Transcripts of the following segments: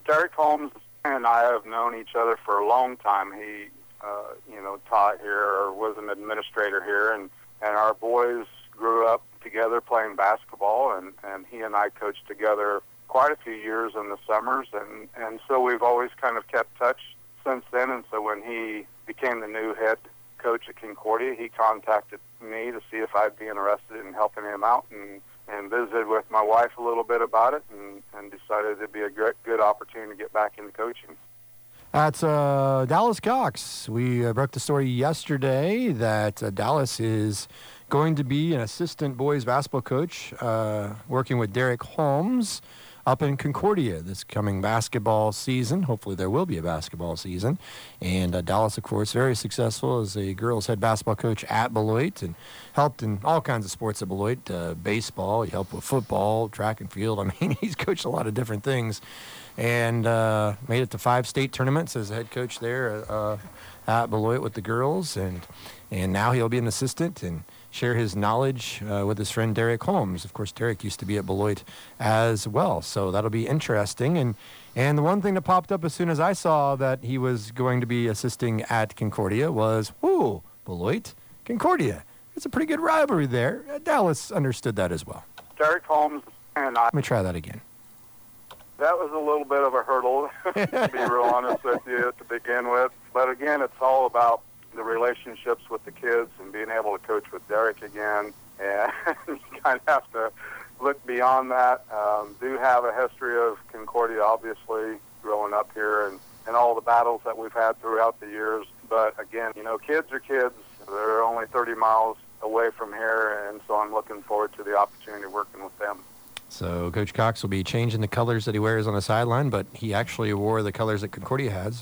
Derek Holmes and I have known each other for a long time. He, taught here or was an administrator here, and our boys grew up together playing basketball, and he and I coached together quite a few years in the summers, and so we've always kind of kept touch since then. And so when he became the new head coach at Concordia, he contacted me to see if I'd be interested in helping him out, and visited with my wife a little bit about it, and decided it'd be a good opportunity to get back into coaching. That's Dallas Cox. We broke the story yesterday that Dallas is going to be an assistant boys basketball coach working with Derek Holmes up in Concordia this coming basketball season. Hopefully there will be a basketball season. And Dallas, of course, very successful as a girls' head basketball coach at Beloit and helped in all kinds of sports at Beloit. Baseball, he helped with football, track and field. I mean, he's coached a lot of different things. And made it to 5 state tournaments as a head coach there at Beloit with the girls. And now he'll be an assistant and share his knowledge with his friend Derek Holmes. Of course, Derek used to be at Beloit as well, so that'll be interesting. And the one thing that popped up as soon as I saw that he was going to be assisting at Concordia was, Beloit, Concordia. It's a pretty good rivalry there. Dallas understood that as well. Derek Holmes and I... Let me try that again. That was a little bit of a hurdle, to be real honest with you, to begin with. But again, it's all about the relationships with the kids and being able to coach with Derek again. And you kind of have to look beyond that. Do have a history of Concordia, obviously, growing up here and all the battles that we've had throughout the years. But again, kids are kids. They're only 30 miles away from here, and so I'm looking forward to the opportunity of working with them. So Coach Cox will be changing the colors that he wears on the sideline, but he actually wore the colors that Concordia has,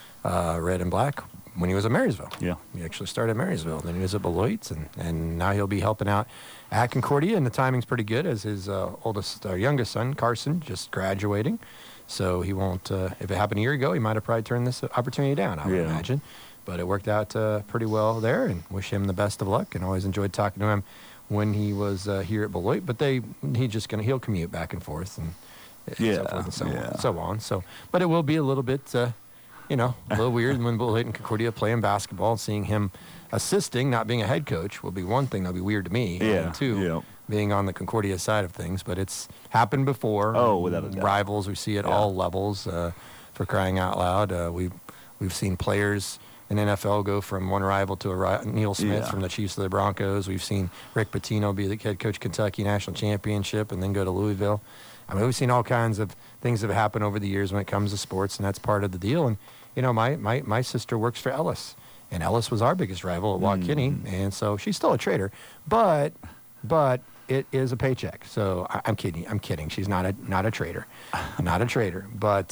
red and black, when he was at Marysville. Yeah. He actually started at Marysville. Then he was at Beloit, and now he'll be helping out at Concordia, and the timing's pretty good as his youngest son, Carson, just graduating. So he won't, if it happened a year ago, he might have probably turned this opportunity down, I would imagine. But it worked out pretty well there, and wish him the best of luck, and always enjoyed talking to him when he was here at Beloit. But he'll commute back and forth and so forth and so on. So, but it will be a little bit, a little weird when Beloit and Concordia playing basketball, seeing him assisting, not being a head coach, will be one thing that'll be weird to me. Yeah. And two, being on the Concordia side of things. But it's happened before. Oh, without a doubt. Rivals, we see at all levels. For crying out loud, we've seen players in NFL go from one rival to Neil Smith from the Chiefs to the Broncos. We've seen Rick Pitino be the head coach Kentucky National Championship and then go to Louisville. I mean, we've seen all kinds of things that have happened over the years when it comes to sports, and that's part of the deal. And, my sister works for Ellis, and Ellis was our biggest rival at Waukene, and so she's still a trader. But it is a paycheck. So I'm kidding. She's not a trader. Not a trader. But,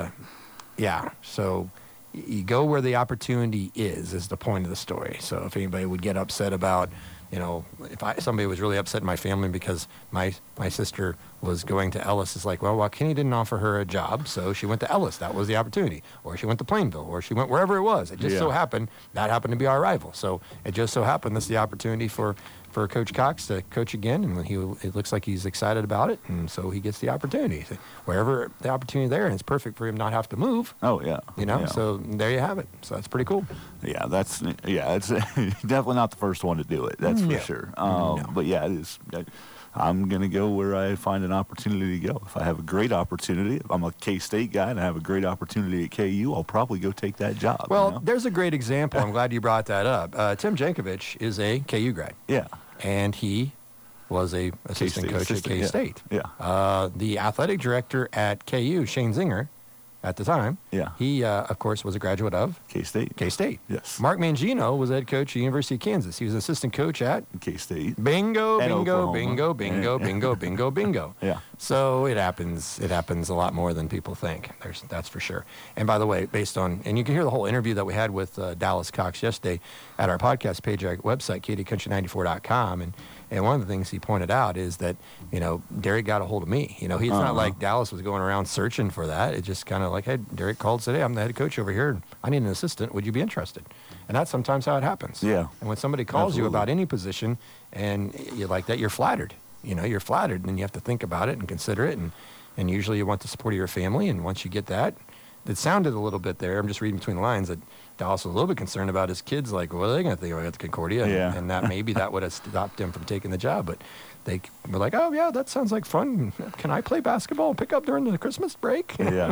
so you go where the opportunity is the point of the story. So if anybody would get upset about, if somebody was really upset in my family because my sister was going to Ellis, it's like, well, Waukene didn't offer her a job, so she went to Ellis. That was the opportunity. Or she went to Plainville, or she went wherever it was. It just so happened that happened to be our rival. So it just so happened that's the opportunity for Coach Cox to coach again, and it looks like he's excited about it, and so he gets the opportunity. Wherever the opportunity there, and it's perfect for him not have to move. Oh, yeah. So there you have it. So that's pretty cool. Yeah, it's definitely not the first one to do it, that's for sure. But yeah, it is. I'm going to go where I find an opportunity to go. If I have a great opportunity, if I'm a K-State guy and I have a great opportunity at KU, I'll probably go take that job. Well, there's a great example. I'm glad you brought that up. Tim Jankovic is a KU grad. Yeah. And he was a assistant coach at K-State. Yeah. The athletic director at KU, Shane Zinger, at the time, he, of course, was a graduate of K-State. K-State. Yes. Mark Mangino was head coach at University of Kansas. He was an assistant coach at K-State. Bingo, and bingo, Oklahoma. bingo, bingo, bingo, bingo, bingo. Yeah. So it happens. It happens a lot more than people think. That's for sure. And by the way, and you can hear the whole interview that we had with Dallas Cox yesterday at our podcast page, our website, KDCountry94.com. And one of the things he pointed out is that, Derek got a hold of me. He's not like Dallas was going around searching for that. It's just kind of like, hey, Derek called and said, hey, I'm the head coach over here, and I need an assistant. Would you be interested? And that's sometimes how it happens. Yeah. And when somebody calls you about any position and you like that, you're flattered. You're flattered, and you have to think about it and consider it. And usually you want the support of your family. And once you get that, it sounded a little bit there. I'm just reading between the lines that Dallas was a little bit concerned about his kids. Like, what are they going to think about the Concordia? Yeah. And that maybe that would have stopped him from taking the job. But they were like, oh, yeah, that sounds like fun. Can I play basketball and pick up during the Christmas break? Yeah.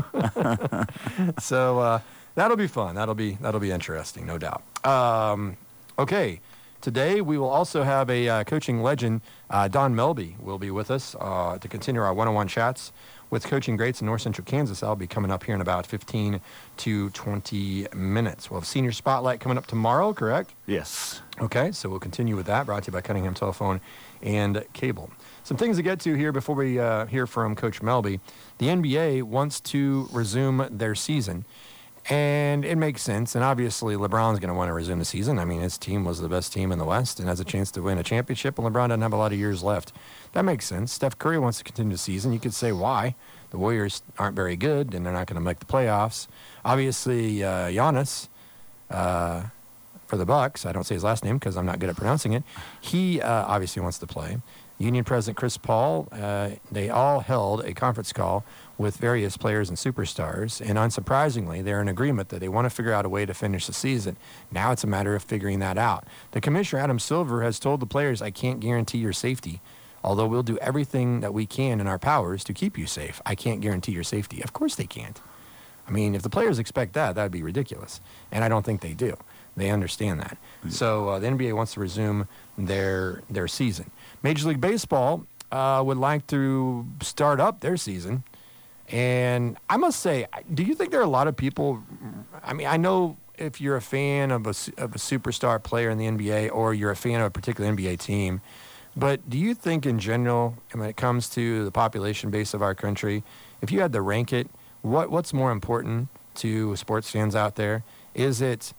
So that'll be fun. That'll be interesting, no doubt. Okay. Today, we will also have a coaching legend, Don Melby, will be with us to continue our one-on-one chats with coaching greats in North Central Kansas. That'll be coming up here in about 15 to 20 minutes. We'll have Senior Spotlight coming up tomorrow, correct? Yes. Okay, so we'll continue with that, brought to you by Cunningham Telephone and Cable. Some things to get to here before we hear from Coach Melby. The NBA wants to resume their season. And it makes sense. And obviously, LeBron's going to want to resume the season. I mean, his team was the best team in the West and has a chance to win a championship. And LeBron doesn't have a lot of years left. That makes sense. Steph Curry wants to continue the season. You could say why. The Warriors aren't very good, and they're not going to make the playoffs. Obviously, Giannis, for the Bucks, I don't say his last name because I'm not good at pronouncing it. He obviously wants to play. Union President Chris Paul, they all held a conference call with various players and superstars, and unsurprisingly, they're in agreement that they want to figure out a way to finish the season. Now it's a matter of figuring that out. The commissioner, Adam Silver, has told the players, I can't guarantee your safety, although we'll do everything that we can in our powers to keep you safe. I can't guarantee your safety. Of course they can't. I mean, if the players expect that, that'd be ridiculous, and I don't think they do. They understand that. So the NBA wants to resume their season. Major League Baseball would like to start up their season. And I must say, do you think there are a lot of people? I mean, I know if you're a fan of a superstar player in the NBA or you're a fan of a particular NBA team, but do you think in general, when it comes to the population base of our country, if you had to rank it, what's more important to sports fans out there? Is it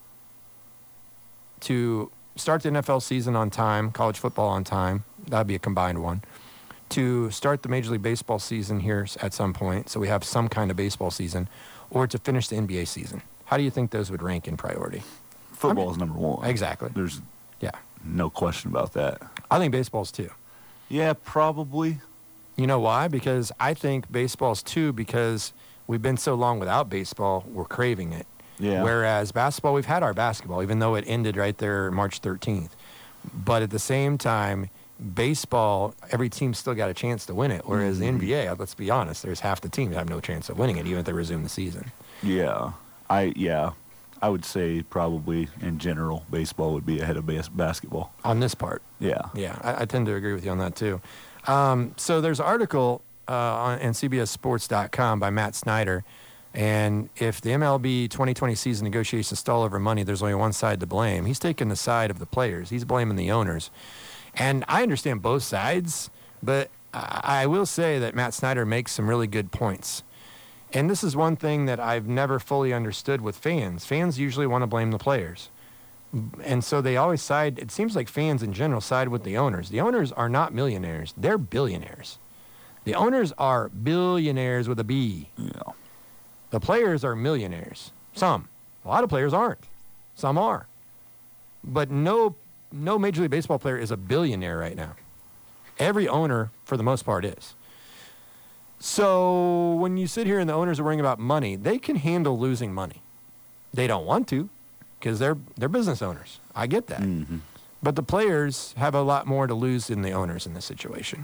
to start the NFL season on time, college football on time? That'd be a combined one. To start the Major League Baseball season here at some point, so we have some kind of baseball season, or to finish the NBA season. How do you think those would rank in priority? Football is number one. Exactly. There's no question about that. I think baseball's two. Yeah, probably. You know why? Because I think baseball's two because we've been so long without baseball, we're craving it. Yeah. Whereas basketball, we've had our basketball, even though it ended right there March 13th. But at the same time, baseball, every team still got a chance to win it. Whereas the NBA, let's be honest, there's half the team that have no chance of winning it, even if they resume the season. Yeah. I would say probably in general, baseball would be ahead of basketball. On this part. Yeah. Yeah, I tend to agree with you on that too. So there's an article on CBSSports.com by Matt Snyder. And if the MLB 2020 season negotiations stall over money, there's only one side to blame. He's taking the side of the players. He's blaming the owners. And I understand both sides, but I will say that Matt Snyder makes some really good points. And this is one thing that I've never fully understood with fans. Fans usually want to blame the players. And so they always side, it seems like fans in general side with the owners. The owners are not millionaires. They're billionaires. The owners are billionaires with a B. Yeah. The players are millionaires. Some. A lot of players aren't. Some are. But no Major League Baseball player is a billionaire right now. Every owner, for the most part, is. So when you sit here and the owners are worrying about money, they can handle losing money. They don't want to because they're business owners. I get that. Mm-hmm. But the players have a lot more to lose than the owners in this situation.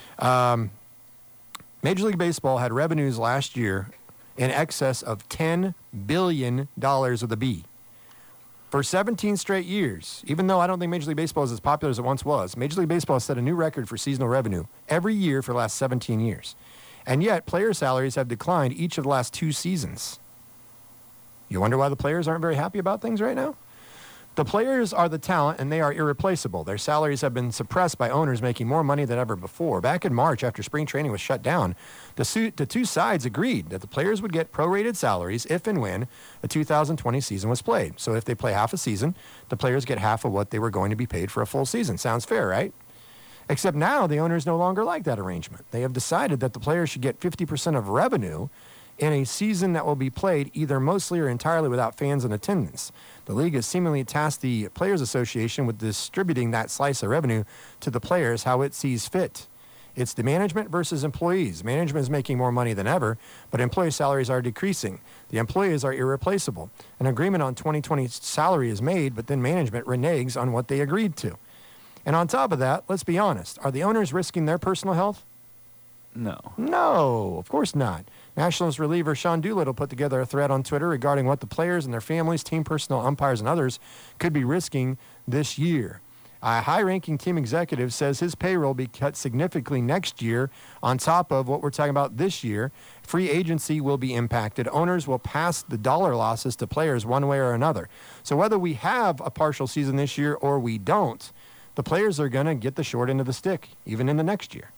Major League Baseball had revenues last year in excess of $10 billion with a B. For 17 straight years, even though I don't think Major League Baseball is as popular as it once was, Major League Baseball has set a new record for seasonal revenue every year for the last 17 years. And yet, player salaries have declined each of the last 2 seasons. You wonder why the players aren't very happy about things right now? The players are the talent, and they are irreplaceable. Their salaries have been suppressed by owners making more money than ever before. Back in March, after spring training was shut down, the two sides agreed that the players would get prorated salaries if and when the 2020 season was played. So if they play half a season, the players get half of what they were going to be paid for a full season. Sounds fair, right? Except now the owners no longer like that arrangement. They have decided that the players should get 50% of revenue in a season that will be played either mostly or entirely without fans in attendance. The league has seemingly tasked the Players Association with distributing that slice of revenue to the players how it sees fit. It's the management versus employees. Management is making more money than ever, but employee salaries are decreasing. The employees are irreplaceable. An agreement on 2020 salary is made, but then management reneges on what they agreed to. And on top of that, let's be honest, are the owners risking their personal health? No. No, of course not. Nationals reliever Sean Doolittle put together a thread on Twitter regarding what the players and their families, team personnel, umpires, and others could be risking this year. A high-ranking team executive says his payroll will be cut significantly next year on top of what we're talking about this year. Free agency will be impacted. Owners will pass the dollar losses to players one way or another. So whether we have a partial season this year or we don't, the players are going to get the short end of the stick, even in the next year.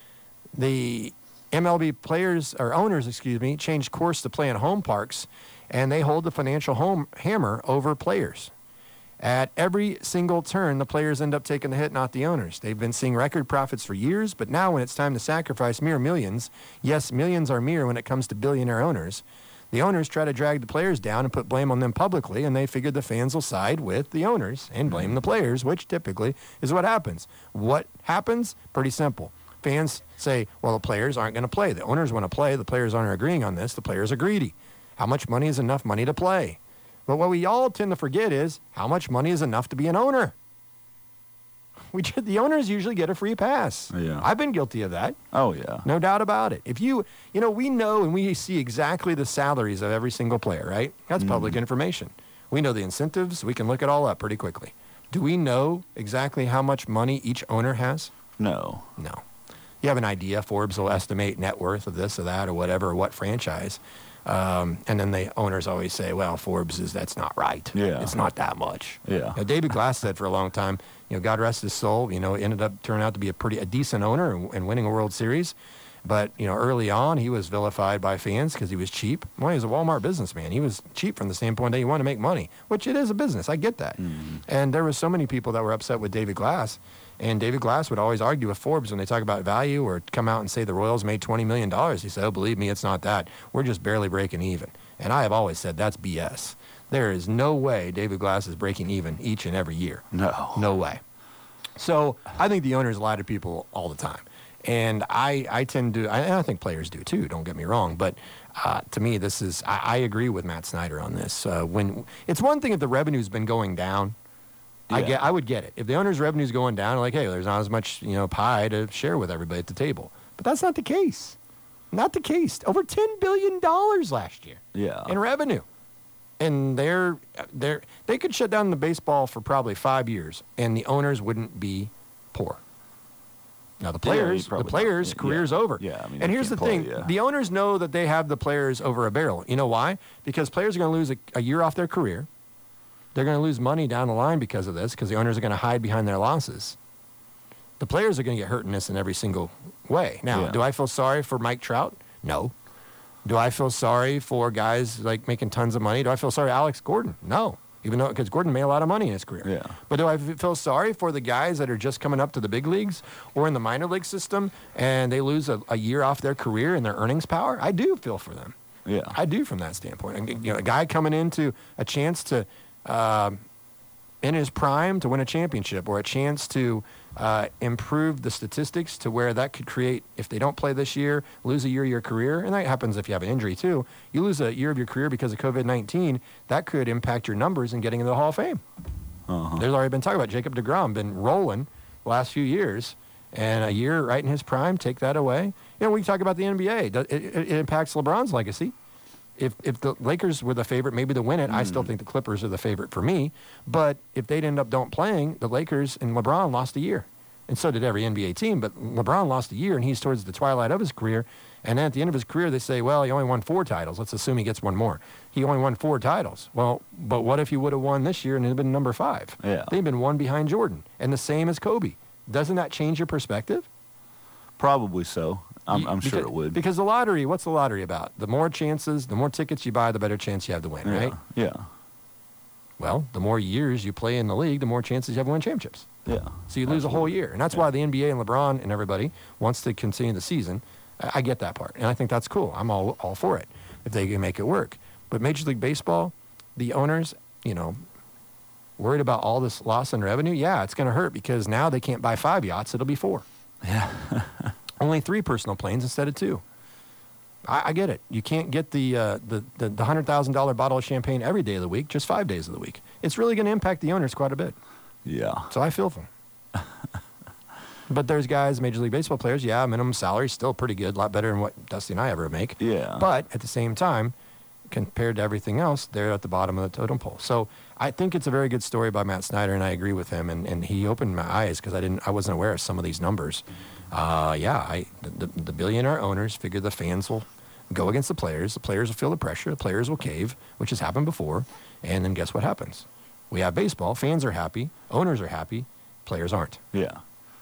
The MLB owners, changed course to play in home parks, and they hold the financial hammer over players. At every single turn, the players end up taking the hit, not the owners. They've been seeing record profits for years, but now when it's time to sacrifice mere millions, yes, millions are mere when it comes to billionaire owners, the owners try to drag the players down and put blame on them publicly, and they figure the fans will side with the owners and blame the players, which typically is what happens. What happens? Pretty simple. Fans say, well, the players aren't going to play. The owners want to play. The players aren't agreeing on this. The players are greedy. How much money is enough money to play? But what we all tend to forget is how much money is enough to be an owner. The owners usually get a free pass. Yeah. I've been guilty of that. Oh, yeah. No doubt about it. If we know and we see exactly the salaries of every single player, right? That's public information. We know the incentives. We can look it all up pretty quickly. Do we know exactly how much money each owner has? No. No. You have an idea. Forbes will estimate net worth of this or that or whatever, or what franchise. And then the owners always say, well, that's not right. Yeah. It's not that much. Yeah. David Glass said for a long time, God rest his soul, ended up turning out to be a decent owner and winning a World Series. But, early on, he was vilified by fans because he was cheap. Well, he was a Walmart businessman. He was cheap from the standpoint that he wanted to make money, which it is a business. I get that. Mm-hmm. And there were so many people that were upset with David Glass. And David Glass would always argue with Forbes when they talk about value or come out and say the Royals made $20 million. He said, oh, believe me, it's not that. We're just barely breaking even. And I have always said that's BS. There is no way David Glass is breaking even each and every year. No. No way. So I think the owners lie to people all the time. And I tend to, and I think players do too, don't get me wrong. But to me, I agree with Matt Snyder on this. When it's one thing if the revenue's been going down. Yeah. I would get it. If the owner's revenue's going down, like, hey, there's not as much, pie to share with everybody at the table. But that's not the case. Not the case. Over $10 billion last year. Yeah. In revenue. And they could shut down the baseball for probably 5 years, and the owners wouldn't be poor. Now, the players' career's over. Yeah, I mean, and here's the thing. Yeah. The owners know that they have the players over a barrel. You know why? Because players are going to lose a year off their career. They're going to lose money down the line because of this, because the owners are going to hide behind their losses. The players are going to get hurt in this in every single way. Now, do I feel sorry for Mike Trout? No. Do I feel sorry for guys like making tons of money? Do I feel sorry for Alex Gordon? No. Even though, because Gordon made a lot of money in his career. Yeah. But do I feel sorry for the guys that are just coming up to the big leagues or in the minor league system and they lose a year off their career and their earnings power? I do feel for them. Yeah. I do from that standpoint. A guy coming into a chance to, in his prime to win a championship or a chance to improve the statistics to where that could create, if they don't play this year, lose a year of your career. And that happens if you have an injury too. You lose a year of your career because of COVID-19, that could impact your numbers in getting into the Hall of Fame. Uh-huh. There's already been talk about Jacob deGrom, been rolling the last few years, and a year right in his prime, take that away. We talk about the NBA. It impacts LeBron's legacy. If the Lakers were the favorite maybe to win it, I still think the Clippers are the favorite for me. But if they'd end up don't playing, the Lakers and LeBron lost a year. And so did every NBA team. But LeBron lost a year, and he's towards the twilight of his career. And then at the end of his career, they say, well, he only won 4 titles. Let's assume he gets one more. He only won 4 titles. Well, but what if he would have won this year and it had been number 5? Yeah. They'd been one behind Jordan. And the same as Kobe. Doesn't that change your perspective? Probably so. I'm sure it would. Because the lottery, what's the lottery about? The more chances, the more tickets you buy, the better chance you have to win, right? Yeah. Well, the more years you play in the league, the more chances you have to win championships. Yeah. So you lose a whole year. And that's why the NBA and LeBron and everybody wants to continue the season. I get that part. And I think that's cool. I'm all for it if they can make it work. But Major League Baseball, the owners, worried about all this loss in revenue, yeah, it's going to hurt because now they can't buy 5 yachts. It'll be 4. Yeah. only 3 personal planes instead of 2. I get it. You can't get the $100,000 bottle of champagne every day of the week, just 5 days of the week. It's really going to impact the owners quite a bit. Yeah. So I feel for them. But there's guys, Major League Baseball players, minimum salary still pretty good, a lot better than what Dusty and I ever make. Yeah. But at the same time, compared to everything else, they're at the bottom of the totem pole. So I think it's a very good story by Matt Snyder, and I agree with him. And he opened my eyes because I wasn't aware of some of these numbers. The billionaire owners figure the fans will go against the players will feel the pressure, the players will cave, which has happened before, and then guess what happens? We have baseball, fans are happy, owners are happy, players aren't. Yeah.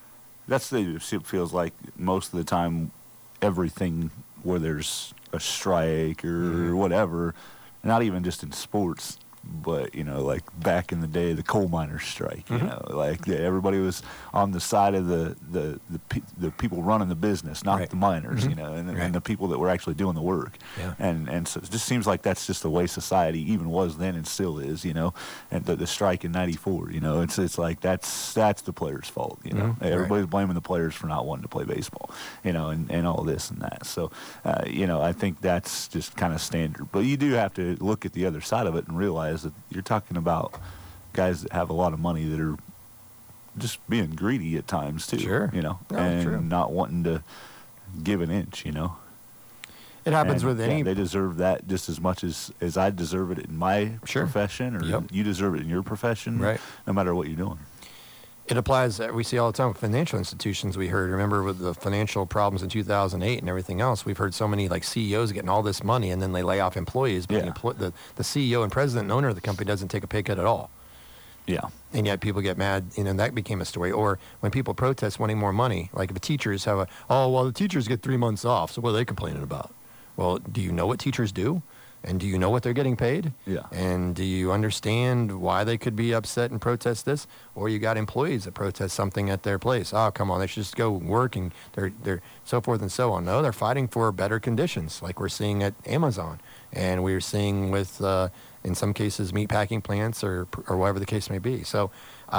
It feels like most of the time, everything where there's a strike or whatever, not even just in sports, but, like back in the day, the coal miners strike, everybody was on the side of the people running the business, not the miners, and the people that were actually doing the work. Yeah. And so it just seems like that's just the way society even was then and still is, and the strike in '94, it's like that's the players' fault, Everybody's blaming the players for not wanting to play baseball, and all this and that. So, I think that's just kind of standard. But you do have to look at the other side of it and realize that you're talking about guys that have a lot of money that are just being greedy at times too. Sure. And true. not wanting to give an inch, It happens and, with any. They deserve that just as much as I deserve it in my profession, or you deserve it in your profession, right? No matter what you're doing. It applies, we see all the time with financial institutions. We heard, remember with the financial problems in 2008 and everything else, we've heard so many like CEOs getting all this money and then they lay off employees, but the CEO and president and owner of the company doesn't take a pay cut at all. Yeah. And yet people get mad, and that became a story. Or when people protest wanting more money, like if the teachers have the teachers get 3 months off, so what are they complaining about? Well, do you know what teachers do? And do you know what they're getting paid? Yeah. And do you understand why they could be upset and protest this? Or you got employees that protest something at their place. Oh, come on, they should just go work, and they're so forth and so on. No, they're fighting for better conditions, like we're seeing at Amazon, and we're seeing with in some cases meatpacking plants or whatever the case may be. So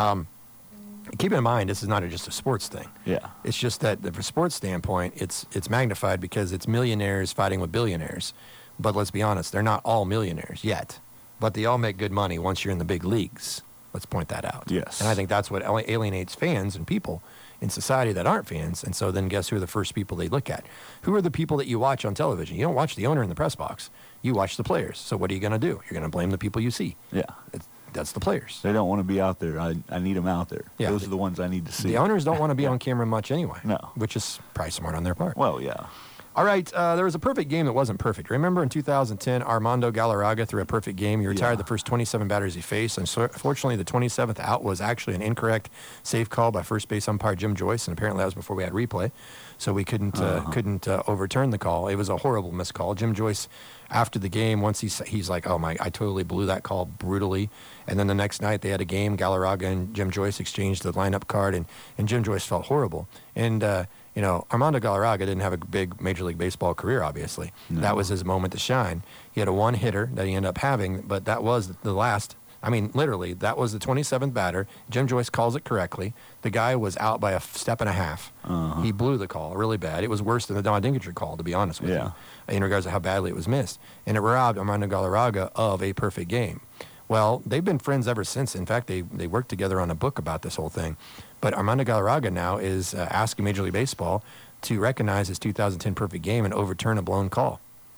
keep in mind, this is not just a sports thing. Yeah. It's just that from a sports standpoint, it's magnified because it's millionaires fighting with billionaires. But let's be honest, they're not all millionaires yet. But they all make good money once you're in the big leagues. Let's point that out. Yes. And I think that's what alienates fans and people in society that aren't fans. And so then guess who are the first people they look at? Who are the people that you watch on television? You don't watch the owner in the press box. You watch the players. So what are you going to do? You're going to blame the people you see. Yeah. That's the players. They don't want to be out there. I need them out there. Yeah. Those are the ones I need to see. The owners don't want to be on camera much anyway. No. Which is probably smart on their part. Well, yeah. All right, there was a perfect game that wasn't perfect. Remember in 2010, Armando Galarraga threw a perfect game. He retired the first 27 batters he faced. Unfortunately, the 27th out was actually an incorrect safe call by first base umpire Jim Joyce, and apparently that was before we had replay. So we couldn't overturn the call. It was a horrible missed call. Jim Joyce, after the game, once he's like, oh my, I totally blew that call brutally. And then the next night they had a game. Galarraga and Jim Joyce exchanged the lineup card, and Jim Joyce felt horrible. And Armando Galarraga didn't have a big Major League Baseball career, obviously. No. That was his moment to shine. He had a one-hitter that he ended up having, but that was the last. I mean, literally, that was the 27th batter. Jim Joyce calls it correctly. The guy was out by a step and a half. Uh-huh. He blew the call really bad. It was worse than the Don Dinkinger call, to be honest with you, in regards to how badly it was missed. And it robbed Armando Galarraga of a perfect game. Well, they've been friends ever since. In fact, they worked together on a book about this whole thing. But Armando Galarraga now is asking Major League Baseball to recognize his 2010 perfect game and overturn a blown call.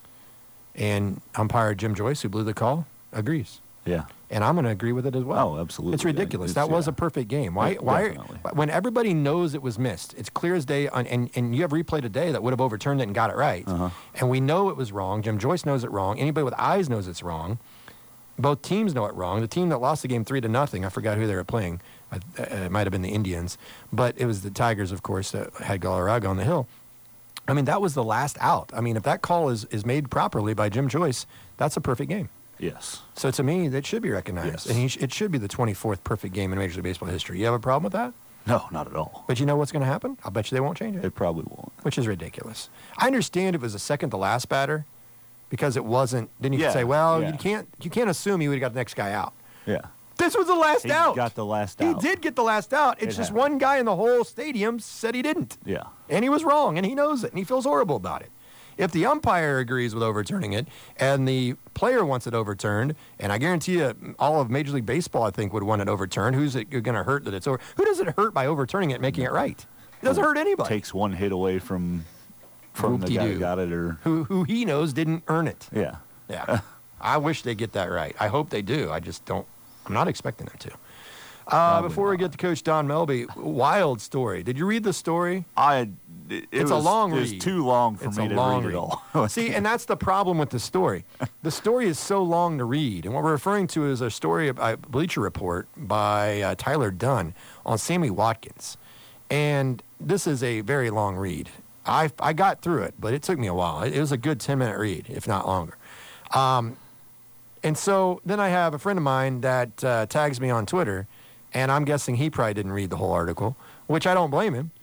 And umpire Jim Joyce, who blew the call, agrees. Yeah. And I'm going to agree with it as well. Oh, absolutely. It's ridiculous. That was a perfect game. Why? When everybody knows it was missed, it's clear as day, and you have replay today that would have overturned it and got it right. Uh-huh. And we know it was wrong. Jim Joyce knows it wrong. Anybody with eyes knows it's wrong. Both teams know it wrong. The team that lost the game 3-0, I forgot who they were playing. It might have been the Indians. But it was the Tigers, of course, that had Galarraga on the hill. I mean, that was the last out. I mean, if that call is made properly by Jim Joyce, that's a perfect game. Yes. So to me, that should be recognized. Yes. And it should be the 24th perfect game in Major League Baseball history. You have a problem with that? No, not at all. But you know what's going to happen? I'll bet you they won't change it. They probably won't. Which is ridiculous. I understand if it was the second to last batter, because it wasn't. Then you could say, well, you can't assume you would have got the next guy out. Yeah. This was the last out. He got the last out. He did get the last out. It's just one guy in the whole stadium said he didn't. Yeah. And he was wrong, and he knows it, and he feels horrible about it. If the umpire agrees with overturning it and the player wants it overturned, and I guarantee you all of Major League Baseball, I think, would want it overturned, who's it going to hurt that it's over? Who does it hurt by overturning it and making it right? It doesn't hurt anybody. Takes one hit away from the guy who got it. Or who he knows didn't earn it. Yeah. Yeah. I wish they get that right. I hope they do. I just don't. I'm not expecting them to. Before we get to Coach Don Melby, wild story. Did you read the story? It's a long read. It's too long for me to read it all. See, and that's the problem with the story. The story is so long to read. And what we're referring to is a story, a Bleacher Report by Tyler Dunn on Sammy Watkins. And this is a very long read. I got through it, but it took me a while. It was a good 10-minute read, if not longer. And so then I have a friend of mine that tags me on Twitter, and I'm guessing he probably didn't read the whole article, which I don't blame him.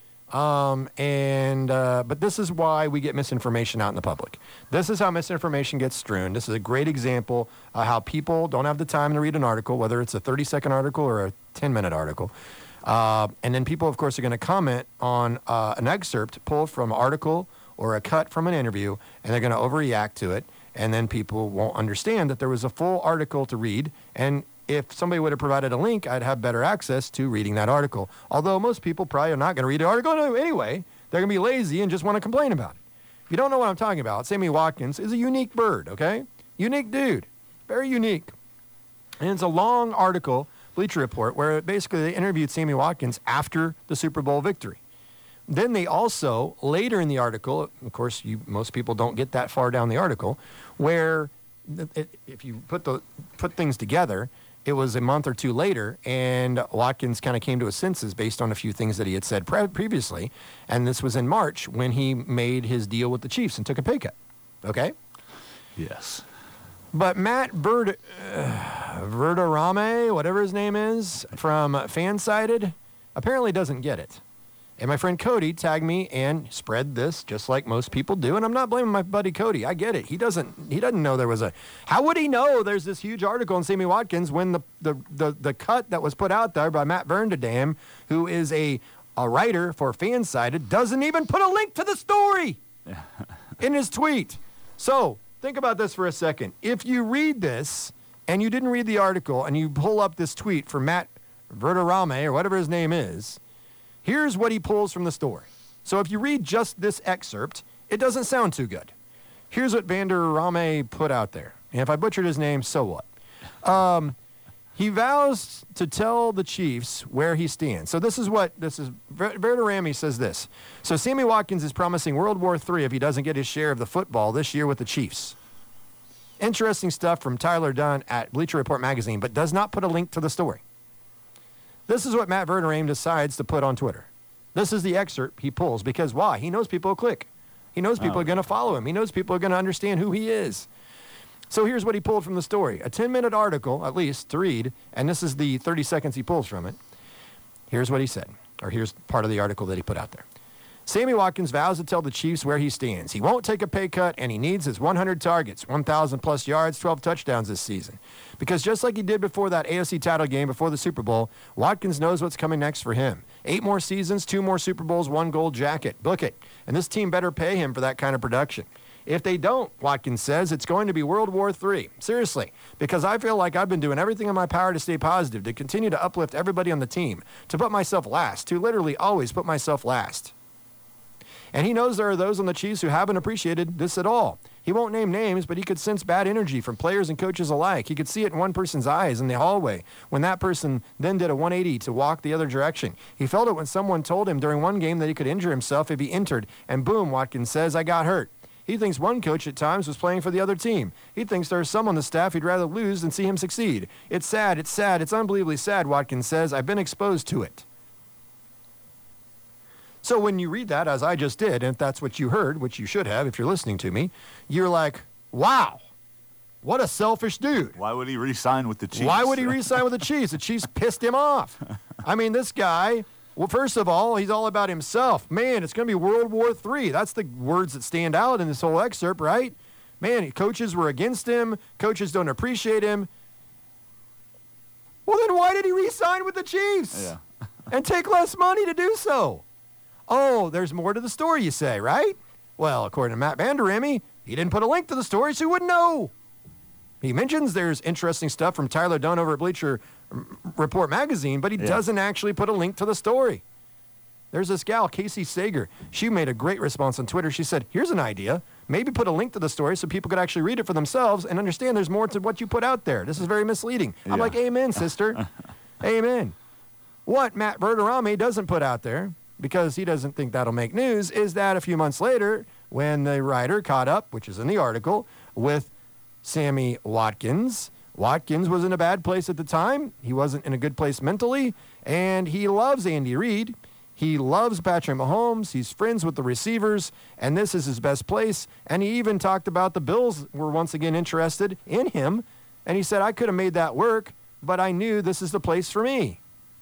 But this is why we get misinformation out in the public. This is how misinformation gets strewn. This is a great example of how people don't have the time to read an article, whether it's a 30-second article or a 10-minute article. And then people, of course, are going to comment on an excerpt pulled from an article or a cut from an interview, and they're going to overreact to it. And then people won't understand that there was a full article to read. And if somebody would have provided a link, I'd have better access to reading that article. Although most people probably are not going to read the article anyway. They're going to be lazy and just want to complain about it. If you don't know what I'm talking about, Sammy Watkins is a unique bird, okay? Unique dude. Very unique. And it's a long article, Bleacher Report, where basically they interviewed Sammy Watkins after the Super Bowl victory. Then they also, later in the article, of course, most people don't get that far down the article, where if you put things together, it was a month or two later, and Watkins kind of came to his senses based on a few things that he had said previously, and this was in March when he made his deal with the Chiefs and took a pay cut. Okay? Yes. But Matt Verderame, whatever his name is, from Fansided, apparently doesn't get it. And my friend Cody tagged me and spread this just like most people do. And I'm not blaming my buddy Cody. I get it. He doesn't know there was how would he know there's this huge article on Sammy Watkins when the cut that was put out there by Matt Verderame, who is a writer for Fansided, doesn't even put a link to the story in his tweet. So think about this for a second. If you read this and you didn't read the article and you pull up this tweet from Matt Verderame or whatever his name is, here's what he pulls from the story. So if you read just this excerpt, it doesn't sound too good. Here's what Vanderrame put out there. And if I butchered his name, so what? He vows to tell the Chiefs where he stands. So Vanderrame says this. So Sammy Watkins is promising World War III if he doesn't get his share of the football this year with the Chiefs. Interesting stuff from Tyler Dunn at Bleacher Report magazine, but does not put a link to the story. This is what Matt Verderame decides to put on Twitter. This is the excerpt he pulls because why? He knows people will click. He knows people are going to follow him. He knows people are going to understand who he is. So here's what he pulled from the story. A 10-minute article, at least, to read, and this is the 30 seconds he pulls from it. Here's what he said, or here's part of the article that he put out there. Sammy Watkins vows to tell the Chiefs where he stands. He won't take a pay cut, and he needs his 100 targets, 1,000-plus yards, 12 touchdowns this season. Because just like he did before that AFC title game before the Super Bowl, Watkins knows what's coming next for him. 8 more seasons, 2 more Super Bowls, 1 gold jacket. Book it. And this team better pay him for that kind of production. If they don't, Watkins says, it's going to be World War III. Seriously, because I feel like I've been doing everything in my power to stay positive, to continue to uplift everybody on the team, to put myself last, to literally always put myself last. And he knows there are those on the Chiefs who haven't appreciated this at all. He won't name names, but he could sense bad energy from players and coaches alike. He could see it in one person's eyes in the hallway when that person then did a 180 to walk the other direction. He felt it when someone told him during one game that he could injure himself if he entered, and boom, Watkins says, I got hurt. He thinks one coach at times was playing for the other team. He thinks there are some on the staff he'd rather lose than see him succeed. It's sad, it's unbelievably sad, Watkins says. I've been exposed to it. So when you read that, as I just did, and if that's what you heard, which you should have if you're listening to me, you're like, wow, what a selfish dude. Why would he re-sign with the Chiefs? Why would he re-sign with the Chiefs? The Chiefs pissed him off. I mean, this guy, well, first of all, he's all about himself. Man, it's going to be World War III. That's the words that stand out in this whole excerpt, right? Man, coaches were against him. Coaches don't appreciate him. Well, then did he re-sign with the Chiefs? Yeah. And take less money to do so. Oh, there's more to the story, you say, right? Well, according to Matt Vanderamy, he didn't put a link to the story, so he wouldn't know. He mentions there's interesting stuff from Tyler Dunn over at Bleacher Report magazine, but he doesn't actually put a link to the story. There's this gal, Casey Sager. She made a great response on Twitter. She said, here's an idea. Maybe put a link to the story so people could actually read it for themselves and understand there's more to what you put out there. This is very misleading. I'm like, amen, sister. Amen. What Matt Verderame doesn't put out there, because he doesn't think that'll make news, is that a few months later, when the writer caught up, which is in the article, with Sammy Watkins. Watkins was in a bad place at the time. He wasn't in a good place mentally, and he loves Andy Reid. He loves Patrick Mahomes. He's friends with the receivers, and this is his best place. And he even talked about the Bills were once again interested in him, and he said, I could have made that work, but I knew this is the place for me.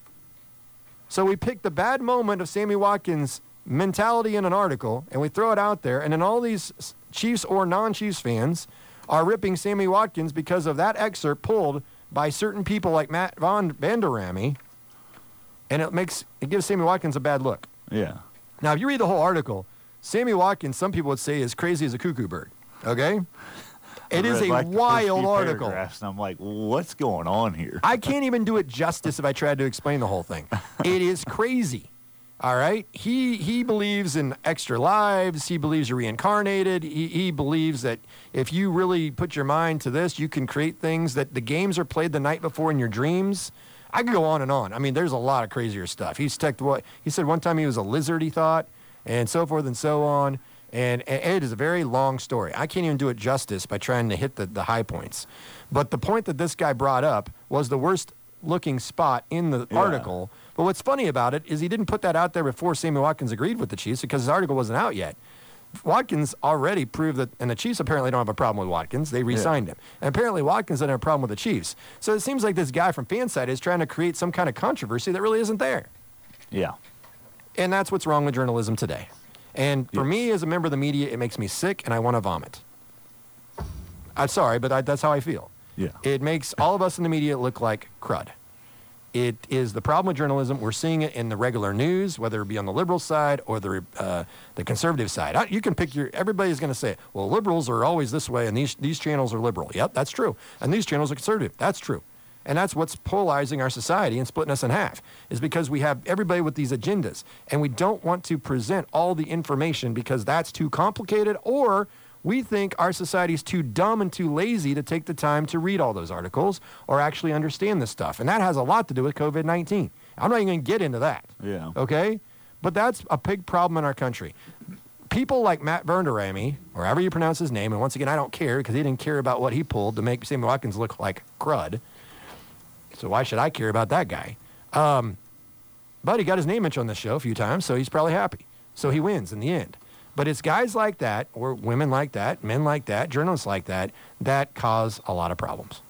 So we pick the bad moment of Sammy Watkins' mentality in an article, and we throw it out there, and then all these Chiefs or non-Chiefs fans are ripping Sammy Watkins because of that excerpt pulled by certain people like Matt Vanderamy, and it gives Sammy Watkins a bad look. Yeah. Now, if you read the whole article, Sammy Watkins, some people would say, is crazy as a cuckoo bird, okay? It is a wild article. And I'm like, what's going on here? I can't even do it justice if I tried to explain the whole thing. It is crazy. All right? He believes in extra lives. He believes you're reincarnated. He believes that if you really put your mind to this, you can create things, that the games are played the night before in your dreams. I could go on and on. I mean, there's a lot of crazier stuff. He said one time he was a lizard, he thought, and so forth and so on. And it is a very long story. I can't even do it justice by trying to hit the high points. But the point that this guy brought up was the worst looking spot in the article. But what's funny about it is he didn't put that out there before Sammy Watkins agreed with the Chiefs, because his article wasn't out yet. Watkins already proved that, and the Chiefs apparently don't have a problem with Watkins. They re-signed him. And apparently Watkins doesn't have a problem with the Chiefs. So it seems like this guy from Fanside is trying to create some kind of controversy that really isn't there. Yeah. And that's what's wrong with journalism today. And for me, as a member of the media, it makes me sick and I want to vomit. I'm sorry, but that's how I feel. Yeah. It makes all of us in the media look like crud. It is the problem with journalism. We're seeing it in the regular news, whether it be on the liberal side or the conservative side. You can pick everybody's going to say, well, liberals are always this way and these channels are liberal. Yep, that's true. And these channels are conservative. That's true. And that's what's polarizing our society and splitting us in half, is because we have everybody with these agendas, and we don't want to present all the information because that's too complicated, or we think our society is too dumb and too lazy to take the time to read all those articles or actually understand this stuff. And that has a lot to do with COVID-19. I'm not even going to get into that. Yeah. Okay? But that's a big problem in our country. People like Matt Vanderamy, or however you pronounce his name, and once again, I don't care because he didn't care about what he pulled to make Sammy Watkins look like crud. So why should I care about that guy? But he got his name mentioned on this show a few times, so he's probably happy. So he wins in the end. But it's guys like that, or women like that, men like that, journalists like that, that cause a lot of problems.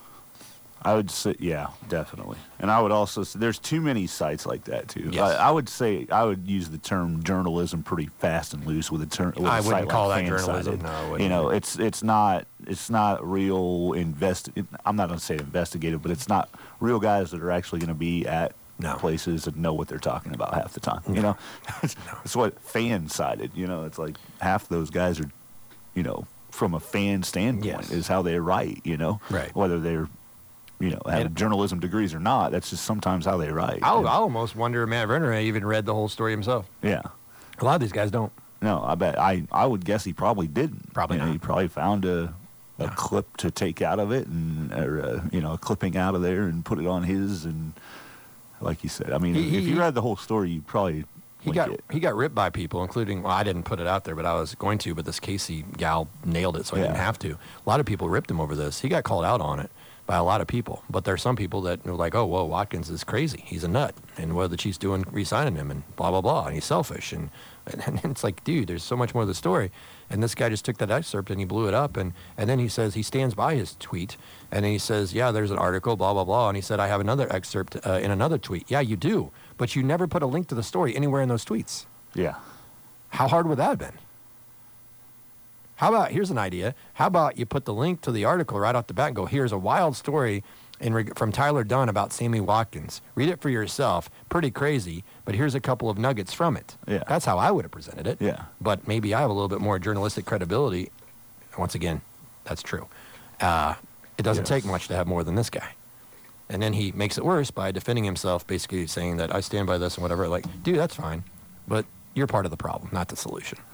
I would say, yeah, definitely. And I would also say there's too many sites like that, too. Yes. I would say I would use the term journalism pretty fast and loose with a term. I wouldn't call that Fansided. journalism. No, I wouldn't. You know, it's not real I'm not going to say investigative, but it's not real guys that are actually going to be at places and know what they're talking about half the time. You know, it's what fan-sided. You know, it's like half those guys are, you know, from a fan standpoint is how they write. You know, right? Whether they're have journalism degrees or not, that's just sometimes how they write. I almost wonder if Matt Verner even read the whole story himself. Yeah. A lot of these guys don't. No, I bet. I would guess he probably didn't. Probably not. He probably found a clip to take out of it, or a clipping out of there and put it on his, and like you said, I mean, if you read the whole story, you probably he got ripped by people, including, well, I didn't put it out there, but I was going to, but this Casey gal nailed it, so I didn't have to. A lot of people ripped him over this. He got called out on it by a lot of people, but there are some people that were like, oh, whoa, Watkins is crazy. He's a nut. And what are the Chiefs doing re-signing him, and blah, blah, blah, and he's selfish. And it's like, dude, there's so much more to the story. And this guy just took that excerpt and he blew it up. And then he says he stands by his tweet. And then he says, yeah, there's an article, blah, blah, blah. And he said, I have another excerpt in another tweet. Yeah, you do. But you never put a link to the story anywhere in those tweets. Yeah. How hard would that have been? Here's an idea. How about you put the link to the article right off the bat and go, here's a wild story from Tyler Dunn about Sammy Watkins. Read it for yourself. Pretty crazy, but here's a couple of nuggets from it. Yeah. That's how I would have presented it. Yeah. But maybe I have a little bit more journalistic credibility. Once again, that's true. It doesn't take much to have more than this guy. And then he makes it worse by defending himself, basically saying that I stand by this and whatever. Like, dude, that's fine, but you're part of the problem, not the solution.